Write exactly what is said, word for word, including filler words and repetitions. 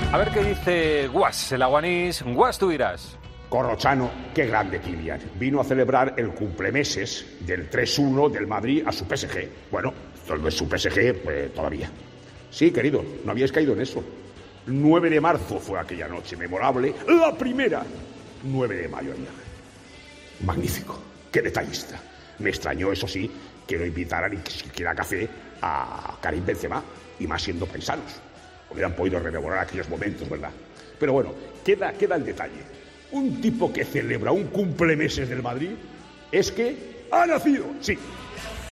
A ver qué dice Guas, el aguanís. Guas, tú dirás. Corrochano, qué grande Kylian. Vino a celebrar el cumplemeses del tres uno del Madrid a su P S G. Bueno, esto no es su P S G, pues todavía. Sí, querido, no habíais caído en eso. nueve de marzo fue aquella noche memorable, la primera. nueve de mayo había. Magnífico, qué detallista. Me extrañó, eso sí, que no invitaran ni siquiera a café a Karim Benzema, y más siendo paisanos. Hubieran podido rememorar aquellos momentos, ¿verdad? Pero bueno, queda, queda el detalle. Un tipo que celebra un cumplemeses del Madrid es que ha nacido, sí,